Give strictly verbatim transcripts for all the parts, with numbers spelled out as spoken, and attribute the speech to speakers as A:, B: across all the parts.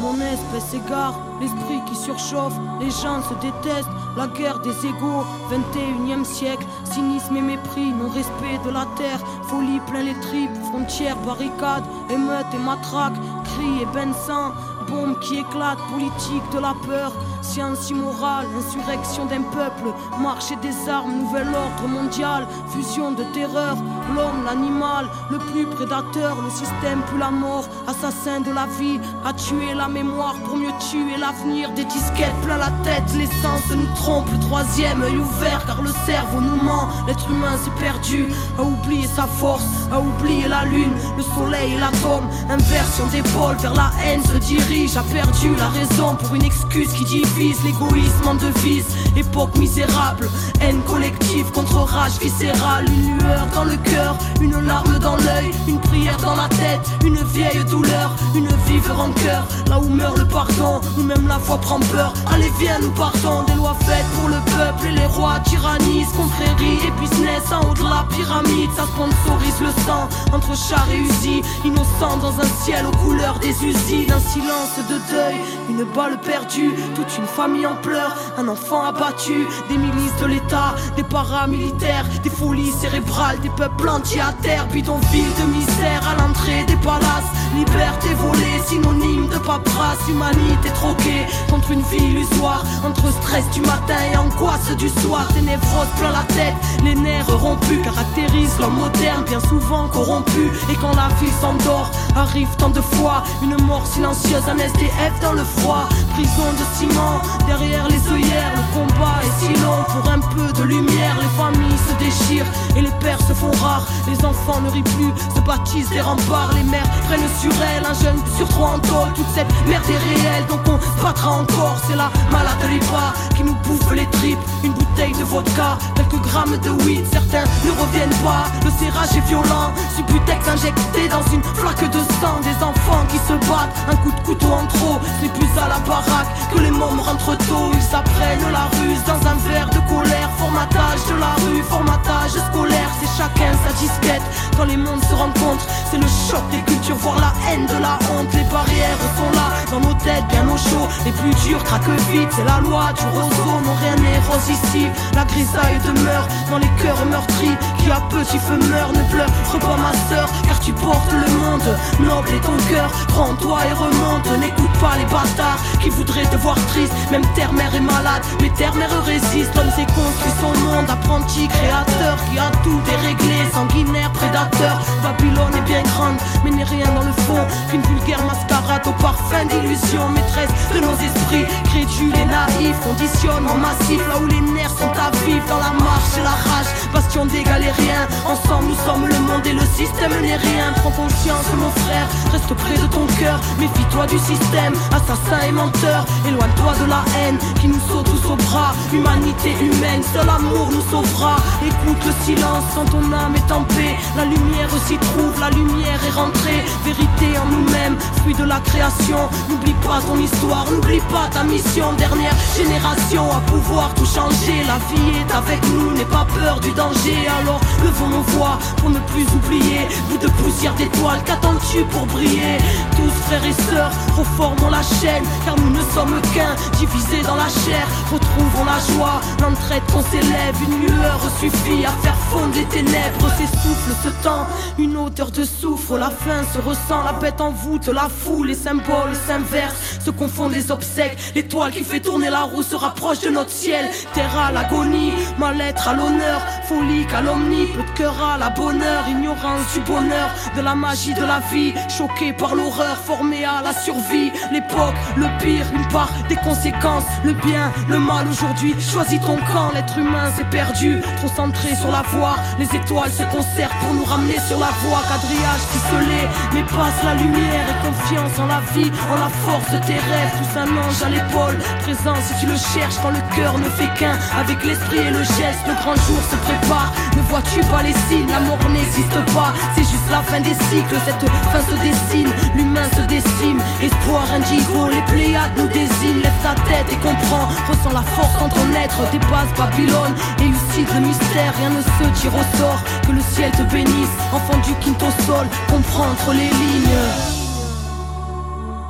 A: Mon espèce s'égare, l'esprit qui surchauffe, les gens se détestent, la guerre des égaux, vingt et unième siècle, cynisme et mépris, non-respect de la terre, folie plein les tripes, frontières, barricades, émeutes et matraques, cris et bains de sang, bombes qui éclatent, politique de la peur, science immorale, insurrection d'un peuple, marché des armes, nouvel ordre mondial, fusion de terreur, l'homme, l'animal, le plus prédateur, le système plus la mort, assassin de la vie, a tué la mémoire pour mieux tuer l'avenir, des disquettes plein la tête, l'essence nous trompe, le troisième œil ouvert car le cerveau nous ment, l'être humain s'est perdu, a oublié sa force, a oublié la lune, le soleil et l'atome, inversion d'épaule vers la haine se dirige, a perdu la raison pour une excuse qui divise, l'égoïsme en devise, époque misérable, haine collective contre rage viscérale, une lueur dans le cœur, une larme dans l'œil, une prière dans la tête, une vieille douleur, une vive rancœur, là où meurt le pardon, où même la foi prend peur, allez viens nous partons, des lois faites pour le peuple et les rois tyrannisent, confrérie et business en haut de la pyramide, ça sponsorise le sang, entre chars et usines, innocents dans un ciel aux couleurs des usines, un silence de deuil, une balle perdue, toute une famille en pleurs, un enfant abattu, des milices de l'État, des paramilitaires, des folies cérébrales, des peuples entiers à terre, bidonville de misère à l'entrée des palaces, liberté volée, synonyme de paperasse, humanité troquée contre une vie illusoire, entre stress du matin et angoisse du soir, des névroses plein la tête, les nerfs rompus caractérisent l'homme moderne, bien souvent corrompu, et quand la vie s'endort, arrive tant de fois, une mort silencieuse, un S D F dans le froid, prison de ciment, derrière les œillères, le combat est si long, pour un peu de lumière, les familles se déchirent, et les pères se font rares, les enfants ne rient plus, se baptisent des remparts, les mères prennent sur elles, un jeune sur trois en tôle, toute cette merde est réelle, donc on se battra encore, c'est la malade de l'Ipa qui nous bouffe les tripes, une bouteille de vodka, quelques grammes de weed, certains ne reviennent pas, le serrage est violent, Subutex injecté dans une flaque de sang, des enfants qui se battent, un coup de couteau en trop, c'est plus à la baraque que les mômes rentrent tôt, ils apprennent la ruse dans un verre de colère, formatage de la rue, formatage scolaire, c'est chacun sa disquette, quand les mondes se rencontrent, c'est le choc des cultures, voire la haine de la honte, les barrières sont là, dans nos têtes bien au chaud, les plus durs craquent vite, c'est la loi du roseau, non rien n'est rose ici, la grisaille demeure dans les cœurs meurtris, qui à petit feu meurt, ne pleure pas ma sœur, car tu portes le monde, noble est ton cœur, prends-toi et remonte, n'écoute pas les bâtards, qui voudraient te voir triste, même terre-mère est malade, mais terre-mère résiste, l'homme s'est construit son monde, apprenti créateur, qui a tout déréglé, sanguinaire, prédateur, Babylone est bien grande, mais n'est rien dans le fond, qu'une vulgaire mascarade au parfum d'illusion, maîtresse de nos esprits, crédules et naïfs, conditionnement massif, là où les nerfs sont à vivre, dans la marche et la rage, bastion des galériens, ensemble nous sommes le monde et le système n'est rien, prends conscience mon frère, reste près de ton cœur, méfie-toi du système, assassin et menteur, éloigne-toi de la haine, qui nous saute tous au bras, humanité humaine, seul amour nous sauvera, écoute le silence quand ton âme est en paix, la lumière s'y trouve, la lumière est rentrée, vérité en nous-mêmes, fruit de la création, n'oublie pas ton histoire, n'oublie pas ta mission, dernière génération à pouvoir tout changer, la vie est avec nous, n'aie pas peur du danger, alors levons nos voix pour ne plus oublier, bout de poussière d'étoiles, qu'attends-tu pour briller, tous frères et sœurs, reformons la chaîne, car nous ne sommes qu'un, divisés dans la chair, retrouvons la joie, l'entraide qu'on s'élève, une lueur suffit à faire fondre les ténèbres, s'essouffle ce temps, une odeur de soufre, la faim se ressent, la bête en voûte, la foule, les symboles s'inversent, se confondent les obsèques, l'étoile qui fait tourner la roue se rapproche de notre ciel, terre à l'agonie, mal-être à l'honneur, folie calomnie, peu de cœur à la bonheur, ignorance du bonheur, de la magie de la vie, choqué par l'horreur, formé à la survie, l'époque, le pire, une part des conséquences, le bien, le mal aujourd'hui, choisis ton camp, l'être humain s'est perdu, trop centré sur la voie, les étoiles se concertent pour nous ramener sur la voie, quadrillage ficelé, mais passe la lumière et confiance en la vie, en la force de tes rêves, tous un ange à l'épaule, présent si tu le cherches quand le cœur ne fait qu'un, avec l'esprit et le geste, le grand jour se prépare, ne vois-tu pas les signes, la mort n'existe pas, c'est juste la fin des cycles, cette fin se dessine, l'humain se décime, espoir indigo, les Pléiades nous désignent, lève ta tête et comprends, ressens la force en ton être, dépasse Babylone, élucide le mystère, rien ne se tire au sort, que le ciel te bénisse, enfant du quinto sol, comprends entre les lignes.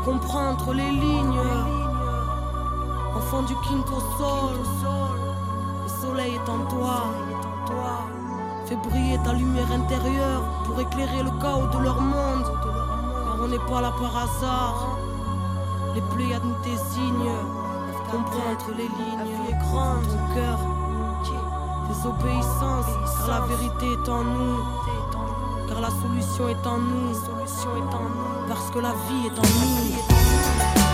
A: Comprends entre les lignes. Enfant du quinto sol, le soleil est en toi. Fais briller ta lumière intérieure pour éclairer le chaos de leur monde. Car on n'est pas là par hasard. Les Pléiades nous désignent. Comprends entre les lignes. La vie est grande, ton cœur. Désobéissance, car la vérité est en nous. Car la solution est en nous. Parce que la vie est en nous.